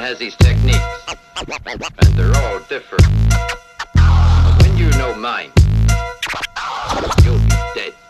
has his techniques, and they're all different. But when you know mine, you'll be dead.